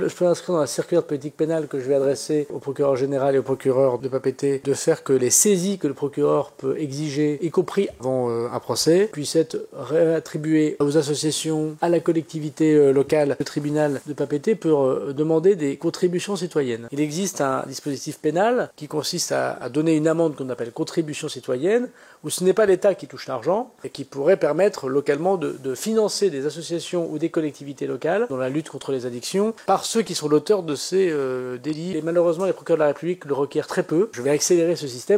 Je peux inscrire dans la circulaire de politique pénale que je vais adresser au procureur général et au procureur de Papeete de faire que les saisies que le procureur peut exiger, y compris avant un procès, puissent être réattribuées aux associations, à la collectivité locale. Le tribunal de Papeete peut demander des contributions citoyennes. Il existe un dispositif pénal qui consiste à donner une amende qu'on appelle contribution citoyenne, où ce n'est pas l'État qui touche l'argent et qui pourrait permettre localement de financer des associations ou des collectivités locales dans la lutte contre les addictions par ceux qui sont l'auteur de ces délits. Et malheureusement, les procureurs de la République le requièrent très peu. Je vais accélérer ce système.